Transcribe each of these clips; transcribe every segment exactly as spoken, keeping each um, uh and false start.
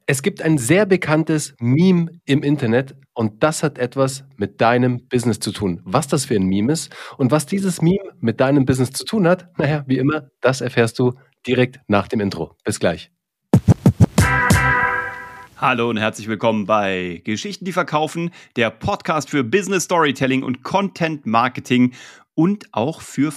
Es gibt ein sehr bekanntes Meme im Internet und das hat etwas mit deinem Business zu tun. Was das für ein Meme ist und was dieses Meme mit deinem Business zu tun hat, naja, wie immer, das erfährst du direkt nach dem Intro. Bis gleich. Hallo und herzlich willkommen bei Geschichten, die verkaufen, der Podcast für Business Storytelling und Content Marketing und auch für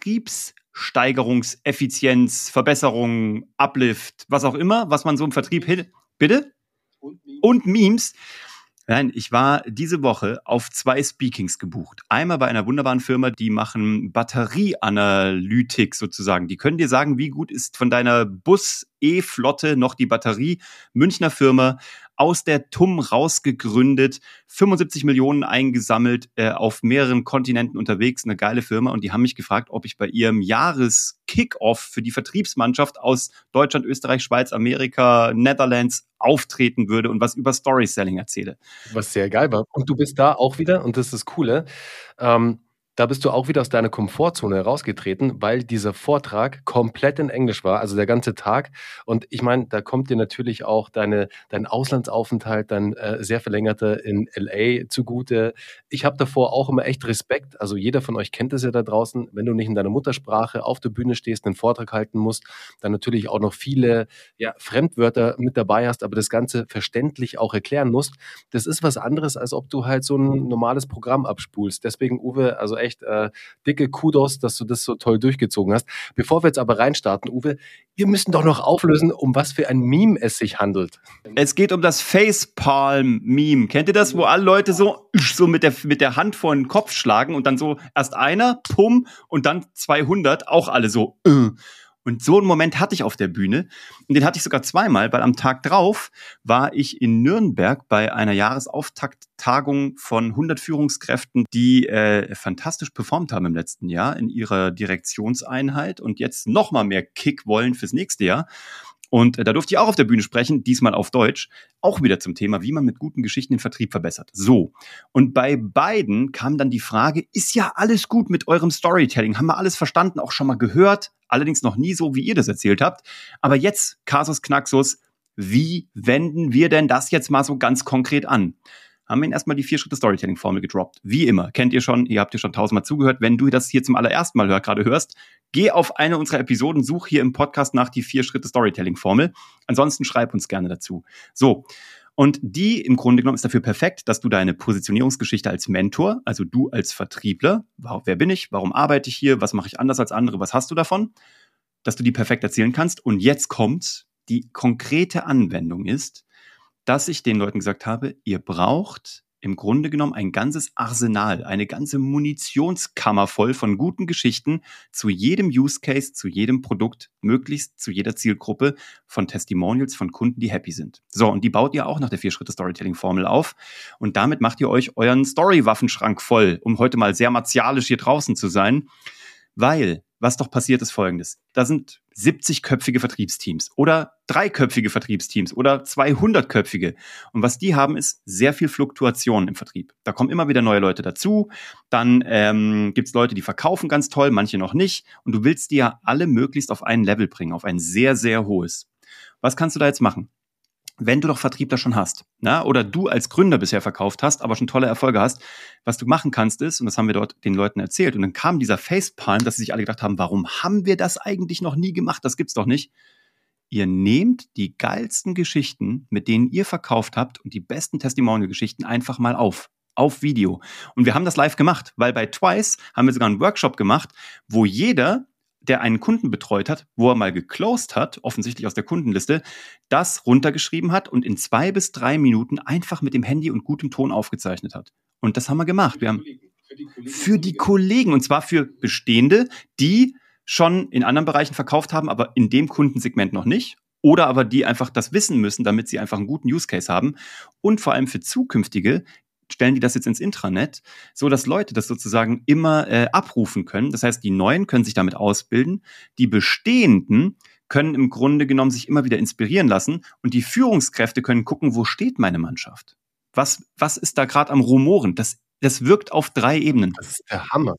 Vertriebssteigerungseffizienz, Verbesserung, Uplift, was auch immer, was man so im Vertrieb hin... Bitte? Und Memes. Und Memes. Nein, ich war diese Woche auf zwei Speakings gebucht. Einmal bei einer wunderbaren Firma, die machen Batterieanalytik sozusagen. Die können dir sagen, wie gut ist von deiner Bus-E-Flotte noch die Batterie. Münchner Firma, aus der T U M rausgegründet, fünfundsiebzig Millionen eingesammelt, äh, auf mehreren Kontinenten unterwegs, eine geile Firma. Und die haben mich gefragt, ob ich bei ihrem Jahres-Kick-Off für die Vertriebsmannschaft aus Deutschland, Österreich, Schweiz, Amerika, Netherlands auftreten würde und was über Storytelling erzähle. Was sehr geil war. Und du bist da auch wieder, und das ist das Coole, ähm, da bist du auch wieder aus deiner Komfortzone herausgetreten, weil dieser Vortrag komplett in Englisch war, also der ganze Tag. Und ich meine, da kommt dir natürlich auch deine, dein Auslandsaufenthalt, dein äh, sehr verlängerter in L A zugute. Ich habe davor auch immer echt Respekt. Also jeder von euch kennt es ja da draußen, wenn du nicht in deiner Muttersprache auf der Bühne stehst, einen Vortrag halten musst, dann natürlich auch noch viele ja, Fremdwörter mit dabei hast, aber das Ganze verständlich auch erklären musst. Das ist was anderes, als ob du halt so ein normales Programm abspulst. Deswegen, Uwe, also echt äh, dicke Kudos, dass du das so toll durchgezogen hast. Bevor wir jetzt aber reinstarten, Uwe, wir müssen doch noch auflösen, um was für ein Meme es sich handelt. Es geht um das Facepalm-Meme. Kennt ihr das, wo alle Leute so, so mit der, mit der Hand vor den Kopf schlagen und dann so erst einer, pum, und dann zweihundert, auch alle so, äh. Und so einen Moment hatte ich auf der Bühne. Und den hatte ich sogar zweimal, weil am Tag drauf war ich in Nürnberg bei einer Jahresauftakttagung von hundert Führungskräften, die äh, fantastisch performt haben im letzten Jahr in ihrer Direktionseinheit und jetzt noch mal mehr Kick wollen fürs nächste Jahr. Und äh, da durfte ich auch auf der Bühne sprechen, diesmal auf Deutsch, auch wieder zum Thema, wie man mit guten Geschichten den Vertrieb verbessert. So, und bei beiden kam dann die Frage, ist ja alles gut mit eurem Storytelling, haben wir alles verstanden, auch schon mal gehört, allerdings noch nie so, wie ihr das erzählt habt. Aber jetzt, Kasus Knaxus, wie wenden wir denn das jetzt mal so ganz konkret an? Haben wir Ihnen erstmal die Vier-Schritte-Storytelling-Formel gedroppt. Wie immer, kennt ihr schon, ihr habt ihr schon tausendmal zugehört. Wenn du das hier zum allerersten Mal hör, gerade hörst, geh auf eine unserer Episoden, such hier im Podcast nach die Vier-Schritte-Storytelling-Formel. Ansonsten schreib uns gerne dazu. So, und die im Grunde genommen ist dafür perfekt, dass du deine Positionierungsgeschichte als Mentor, also du als Vertriebler, wer bin ich, warum arbeite ich hier, was mache ich anders als andere, was hast du davon, dass du die perfekt erzählen kannst. Und jetzt kommt, die konkrete Anwendung ist, dass ich den Leuten gesagt habe, ihr braucht im Grunde genommen ein ganzes Arsenal, eine ganze Munitionskammer voll von guten Geschichten zu jedem Use Case, zu jedem Produkt, möglichst zu jeder Zielgruppe von Testimonials von Kunden, die happy sind. So, und die baut ihr auch nach der Vier-Schritte-Storytelling-Formel auf und damit macht ihr euch euren Story-Waffenschrank voll, um heute mal sehr martialisch hier draußen zu sein, weil was doch passiert ist Folgendes. Da sind siebzigköpfige Vertriebsteams oder dreiköpfige Vertriebsteams oder zweihundertköpfige. Und was die haben, ist sehr viel Fluktuation im Vertrieb. Da kommen immer wieder neue Leute dazu. Dann ähm, gibt es Leute, die verkaufen ganz toll, manche noch nicht. Und du willst die ja alle möglichst auf ein Level bringen, auf ein sehr, sehr hohes. Was kannst du da jetzt machen? Wenn du doch Vertriebler schon hast, na, oder du als Gründer bisher verkauft hast, aber schon tolle Erfolge hast, was du machen kannst ist, und das haben wir dort den Leuten erzählt, und dann kam dieser Facepalm, dass sie sich alle gedacht haben, warum haben wir das eigentlich noch nie gemacht? Das gibt's doch nicht. Ihr nehmt die geilsten Geschichten, mit denen ihr verkauft habt und die besten Testimonial-Geschichten einfach mal auf. Auf Video. Und wir haben das live gemacht, weil bei Twice haben wir sogar einen Workshop gemacht, wo jeder, der einen Kunden betreut hat, wo er mal geclosed hat, offensichtlich aus der Kundenliste, das runtergeschrieben hat und in zwei bis drei Minuten einfach mit dem Handy und gutem Ton aufgezeichnet hat. Und das haben wir gemacht. Wir haben für die Kollegen, für die Kollegen und zwar für Bestehende, die schon in anderen Bereichen verkauft haben, aber in dem Kundensegment noch nicht. Oder aber die einfach das wissen müssen, damit sie einfach einen guten Use Case haben. Und vor allem für zukünftige, stellen die das jetzt ins Intranet, so dass Leute das sozusagen immer äh, abrufen können. Das heißt, die Neuen können sich damit ausbilden, die Bestehenden können im Grunde genommen sich immer wieder inspirieren lassen und die Führungskräfte können gucken, wo steht meine Mannschaft? Was, was ist da gerade am Rumoren? Das, das wirkt auf drei Ebenen. Das ist der Hammer.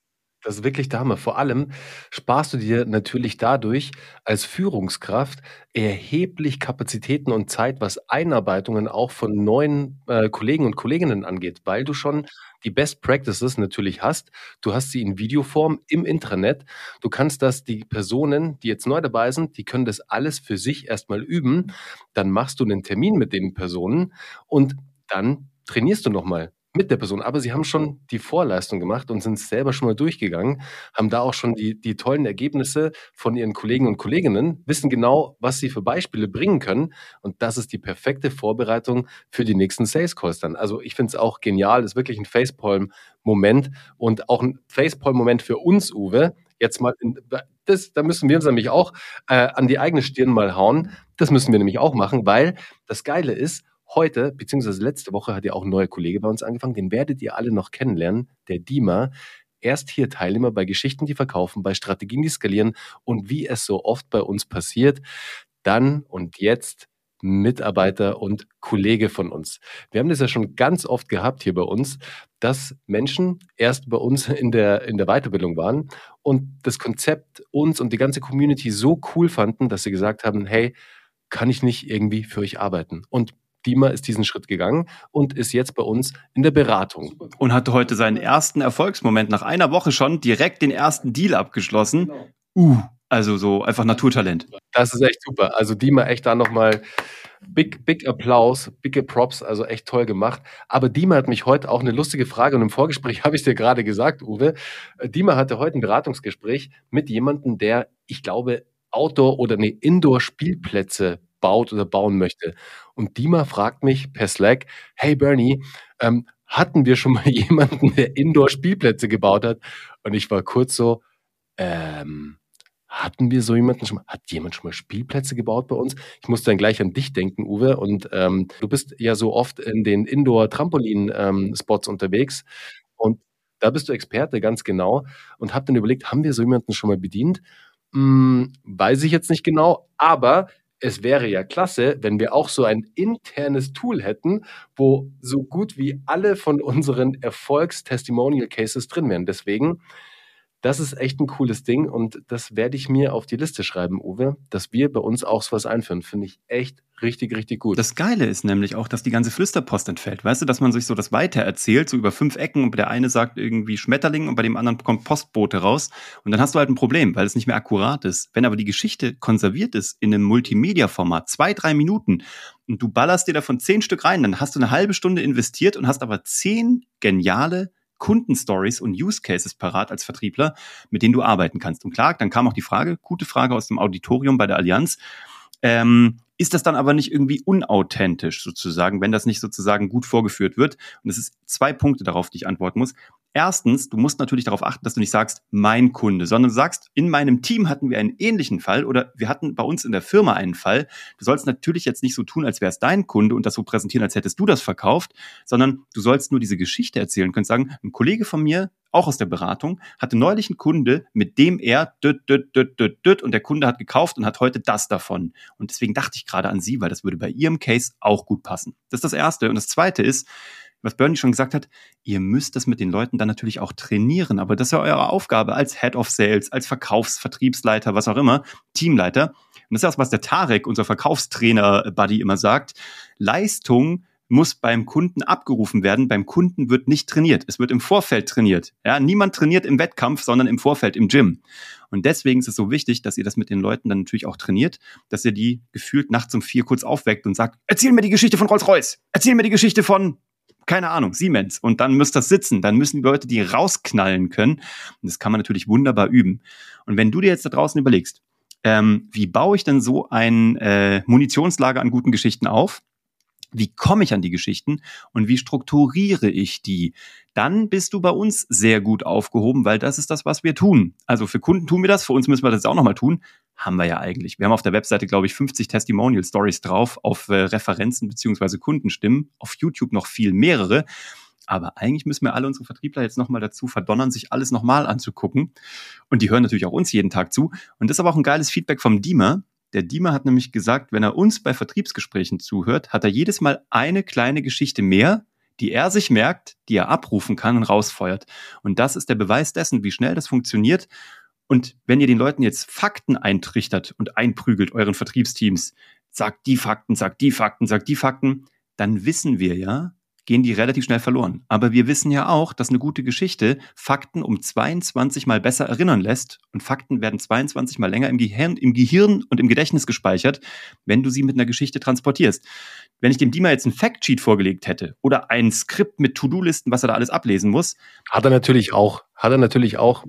Das ist wirklich der Hammer. Vor allem sparst du dir natürlich dadurch als Führungskraft erheblich Kapazitäten und Zeit, was Einarbeitungen auch von neuen, äh, Kollegen und Kolleginnen angeht, weil du schon die Best Practices natürlich hast. Du hast sie in Videoform im Intranet. Du kannst das die Personen, die jetzt neu dabei sind, die können das alles für sich erst mal üben. Dann machst du 'nen Termin mit den Personen und dann trainierst du noch mal mit der Person. Aber sie haben schon die Vorleistung gemacht und sind selber schon mal durchgegangen, haben da auch schon die die tollen Ergebnisse von ihren Kollegen und Kolleginnen, wissen genau, was sie für Beispiele bringen können. Und das ist die perfekte Vorbereitung für die nächsten Sales Calls dann. Also, ich finde es auch genial, ist wirklich 'n Facepalm-Moment und auch 'n Facepalm-Moment für uns, Uwe. Jetzt mal in da das da müssen wir uns nämlich auch, äh, an die eigene Stirn mal hauen. Das müssen wir nämlich auch machen, weil das Geile ist, heute beziehungsweise letzte Woche hat ja auch 'n neuer Kollege bei uns angefangen, den werdet ihr alle noch kennenlernen, der Dima. Erst hier Teilnehmer bei Geschichten, die verkaufen, bei Strategien, die skalieren und wie es so oft bei uns passiert, dann und jetzt Mitarbeiter und Kollege von uns. Wir haben das ja schon ganz oft gehabt hier bei uns, dass Menschen erst bei uns in der in der Weiterbildung waren und das Konzept uns und die ganze Community so cool fanden, dass sie gesagt haben: „Hey, kann ich nicht irgendwie für euch arbeiten?“ Und Dima ist diesen Schritt gegangen und ist jetzt bei uns in der Beratung. Und hatte heute seinen ersten Erfolgsmoment nach einer Woche schon direkt den ersten Deal abgeschlossen. Uh, also so einfach Naturtalent. Das ist echt super. Also Dima, echt da noch mal big big Applaus, bigge Props, also echt toll gemacht. Aber Dima hat mich heute auch 'ne lustige Frage und im Vorgespräch habe ich's dir grade gesagt, Uwe. Äh, Dima hatte heute 'n Beratungsgespräch mit jemandem, der, ich glaube, Outdoor oder ne, Indoor-Spielplätze baut oder bauen möchte. Und Dima fragt mich per Slack: „Hey Bernie, ähm, hatten wir schon mal jemanden, der Indoor-Spielplätze gebaut hat?“ Und ich war kurz so: „Ähm, hatten wir so jemanden schon mal? Hat jemand schon mal Spielplätze gebaut bei uns?“ Ich musste dann gleich an dich denken, Uwe. Und, ähm, du bist ja so oft in den Indoor-Trampolin ähm, Spots unterwegs und da bist du Experte, ganz genau. Und habe dann überlegt, haben wir so jemanden schon mal bedient? Hm, weiß ich jetzt nicht genau, aber es wäre ja klasse, wenn wir auch so ein internes Tool hätten, wo so gut wie alle von unseren Erfolgs-Testimonial Cases drin wären. Deswegen, das ist echt 'n cooles Ding und das werde ich mir auf die Liste schreiben, Uwe, dass wir bei uns auch so was einführen. Finde ich echt richtig, richtig gut. Das Geile ist nämlich auch, dass die ganze Flüsterpost entfällt. Weißt du, dass man sich so das weitererzählt, so über fünf Ecken und der eine sagt irgendwie Schmetterling und bei dem anderen kommt Postbote raus. Und dann hast du halt 'n Problem, weil es nicht mehr akkurat ist. Wenn aber die Geschichte konserviert ist in 'nem Multimedia-Format, zwei, drei Minuten und du ballerst dir davon zehn Stück rein, dann hast du 'ne halbe Stunde investiert und hast aber zehn geniale Kundenstories und Use Cases parat als Vertriebler, mit denen du arbeiten kannst. Und klar, dann kam auch die Frage, gute Frage aus dem Auditorium bei der Allianz, ähm, ist das dann aber nicht irgendwie unauthentisch sozusagen, wenn das nicht sozusagen gut vorgeführt wird? Und es ist zwei Punkte darauf, die ich antworten muss. Erstens, du musst natürlich darauf achten, dass du nicht sagst, mein Kunde, sondern du sagst, in meinem Team hatten wir einen ähnlichen Fall oder wir hatten bei uns in der Firma einen Fall. Du sollst natürlich jetzt nicht so tun, als wäre es dein Kunde und das so präsentieren, als hättest du das verkauft, sondern du sollst nur diese Geschichte erzählen. Du könntest sagen, ein Kollege von mir, auch aus der Beratung, hatte neulich einen Kunde, mit dem er düt, düt, düt, düt, düt, und der Kunde hat gekauft und hat heute das davon. Und deswegen dachte ich gerade an Sie, weil das würde bei Ihrem Case auch gut passen. Das ist das Erste. Und das Zweite ist, was Bernie schon gesagt hat, ihr müsst das mit den Leuten dann natürlich auch trainieren. Aber das ist ja eure Aufgabe als Head of Sales, als Verkaufs-, Vertriebsleiter, was auch immer, Teamleiter. Und das ist das, was der Tarek, unser Verkaufstrainer-Buddy, immer sagt. Leistung muss beim Kunden abgerufen werden. Beim Kunden wird nicht trainiert. Es wird im Vorfeld trainiert. Ja, niemand trainiert im Wettkampf, sondern im Vorfeld im Gym. Und deswegen ist es so wichtig, dass ihr das mit den Leuten dann natürlich auch trainiert, dass ihr die gefühlt nachts um vier kurz aufweckt und sagt, erzähl mir die Geschichte von Rolls-Royce. Erzähl mir die Geschichte von, keine Ahnung, Siemens. Und dann müsst das sitzen. Dann müssen die Leute die rausknallen können. Und das kann man natürlich wunderbar üben. Und wenn du dir jetzt da draußen überlegst, ähm, wie baue ich denn so ein äh, Munitionslager an guten Geschichten auf? Wie komme ich an die Geschichten und wie strukturiere ich die? Dann bist du bei uns sehr gut aufgehoben, weil das ist das, was wir tun. Also für Kunden tun wir das, für uns müssen wir das auch nochmal tun. Haben wir ja eigentlich. Wir haben auf der Webseite, glaube ich, fünfzig Testimonial Stories drauf, auf äh, Referenzen beziehungsweise Kundenstimmen, auf YouTube noch viel mehrere. Aber eigentlich müssen wir alle unsere Vertriebler jetzt nochmal dazu verdonnern, sich alles nochmal anzugucken. Und die hören natürlich auch uns jeden Tag zu. Und das ist aber auch ein geiles Feedback vom Dima. Der Dima hat nämlich gesagt, wenn er uns bei Vertriebsgesprächen zuhört, hat er jedes Mal eine kleine Geschichte mehr, die er sich merkt, die er abrufen kann und rausfeuert. Und das ist der Beweis dessen, wie schnell das funktioniert. Und wenn ihr den Leuten jetzt Fakten eintrichtert und einprügelt, euren Vertriebsteams, sagt die Fakten, sagt die Fakten, sagt die Fakten, dann wissen wir ja, gehen die relativ schnell verloren. Aber wir wissen ja auch, dass eine gute Geschichte Fakten um zweiundzwanzig Mal besser erinnern lässt. Und Fakten werden zweiundzwanzig Mal länger im Gehirn, im Gehirn und im Gedächtnis gespeichert, wenn du sie mit einer Geschichte transportierst. Wenn ich dem Dima jetzt ein Factsheet vorgelegt hätte oder ein Skript mit To-Do-Listen, was er da alles ablesen muss. Hat er natürlich auch. Hat er natürlich auch.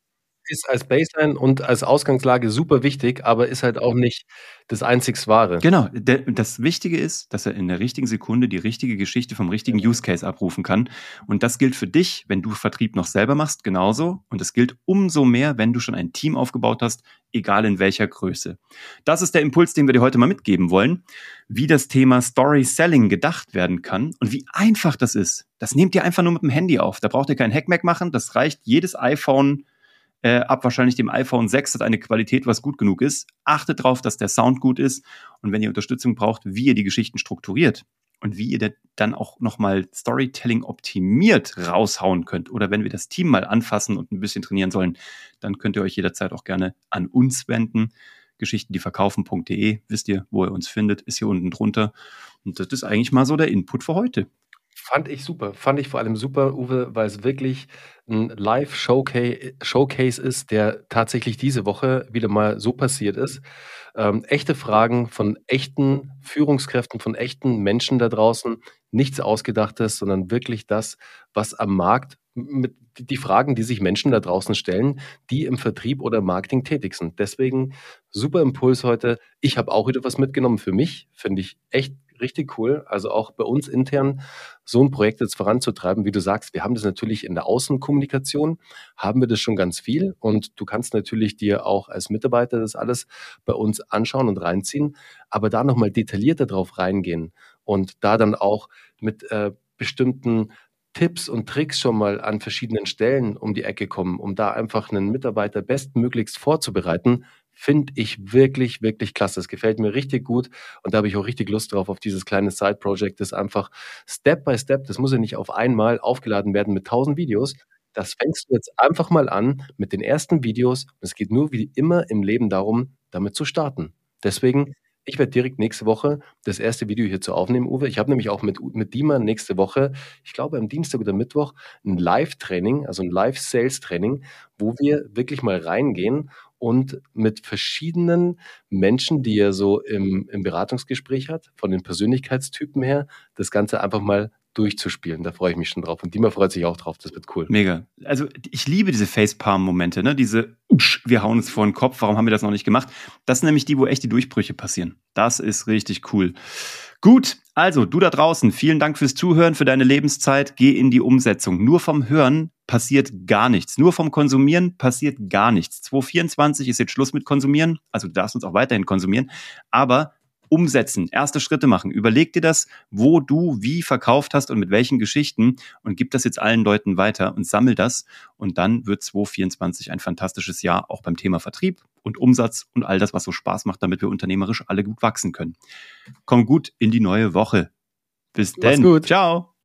Ist als Baseline und als Ausgangslage super wichtig, aber ist halt auch nicht das einzig Wahre. Genau, der, das Wichtige ist, dass er in der richtigen Sekunde die richtige Geschichte vom richtigen Use Case abrufen kann. Und das gilt für dich, wenn du Vertrieb noch selber machst, genauso. Und es gilt umso mehr, wenn du schon ein Team aufgebaut hast, egal in welcher Größe. Das ist der Impuls, den wir dir heute mal mitgeben wollen, wie das Thema Story Selling gedacht werden kann und wie einfach das ist. Das nehmt ihr einfach nur mit dem Handy auf. Da braucht ihr kein Hackmack machen. Das reicht jedes iPhone Äh, ab wahrscheinlich dem iPhone sechs hat eine Qualität, was gut genug ist. Achtet darauf, dass der Sound gut ist. Und wenn ihr Unterstützung braucht, wie ihr die Geschichten strukturiert und wie ihr dann auch nochmal Storytelling optimiert raushauen könnt oder wenn wir das Team mal anfassen und ein bisschen trainieren sollen, dann könnt ihr euch jederzeit auch gerne an uns wenden. geschichten die verkaufen punkt de, wisst ihr, wo ihr uns findet, ist hier unten drunter. Und das ist eigentlich mal so der Input für heute. Fand ich super. Fand ich vor allem super, Uwe, weil es wirklich ein Live-Showcase Showcase ist, der tatsächlich diese Woche wieder mal so passiert ist. Ähm, echte Fragen von echten Führungskräften, von echten Menschen da draußen. Nichts Ausgedachtes, sondern wirklich das, was am Markt, mit die Fragen, die sich Menschen da draußen stellen, die im Vertrieb oder Marketing tätig sind. Deswegen super Impuls heute. Ich habe auch wieder was mitgenommen für mich. Finde ich echt richtig cool. Also auch bei uns intern so ein Projekt jetzt voranzutreiben, wie du sagst, wir haben das natürlich in der Außenkommunikation, haben wir das schon ganz viel und du kannst natürlich dir auch als Mitarbeiter das alles bei uns anschauen und reinziehen, aber da nochmal detaillierter drauf reingehen und da dann auch mit äh, bestimmten Tipps und Tricks schon mal an verschiedenen Stellen um die Ecke kommen, um da einfach einen Mitarbeiter bestmöglichst vorzubereiten, finde ich wirklich, wirklich klasse. Das gefällt mir richtig gut und da habe ich auch richtig Lust drauf, auf dieses kleine Side-Project, das einfach Step by Step, das muss ja nicht auf einmal aufgeladen werden mit tausend Videos. Das fängst du jetzt einfach mal an mit den ersten Videos. Es geht nur wie immer im Leben darum, damit zu starten. Deswegen, ich werde direkt nächste Woche das erste Video hierzu aufnehmen, Uwe. Ich habe nämlich auch mit, mit Dima nächste Woche, ich glaube am Dienstag oder Mittwoch, ein Live-Training, also ein Live-Sales-Training, wo wir wirklich mal reingehen und mit verschiedenen Menschen, die er so im, im Beratungsgespräch hat, von den Persönlichkeitstypen her, das Ganze einfach mal durchzuspielen. Da freue ich mich schon drauf. Und Dima freut sich auch drauf. Das wird cool. Mega. Also ich liebe diese Facepalm-Momente, ne? Diese, wir hauen uns vor den Kopf, warum haben wir das noch nicht gemacht? Das sind nämlich die, wo echt die Durchbrüche passieren. Das ist richtig cool. Gut, also du da draußen, vielen Dank fürs Zuhören, für deine Lebenszeit. Geh in die Umsetzung. Nur vom Hören passiert gar nichts. Nur vom Konsumieren passiert gar nichts. zwanzig vierundzwanzig ist jetzt Schluss mit Konsumieren. Also du darfst uns auch weiterhin konsumieren. Aber umsetzen, erste Schritte machen. Überleg dir das, wo du wie verkauft hast und mit welchen Geschichten und gib das jetzt allen Leuten weiter und sammel das. Und dann wird zwanzig vierundzwanzig ein fantastisches Jahr auch beim Thema Vertrieb und Umsatz und all das, was so Spaß macht, damit wir unternehmerisch alle gut wachsen können. Komm gut in die neue Woche. Bis Mach's denn. gut. Ciao.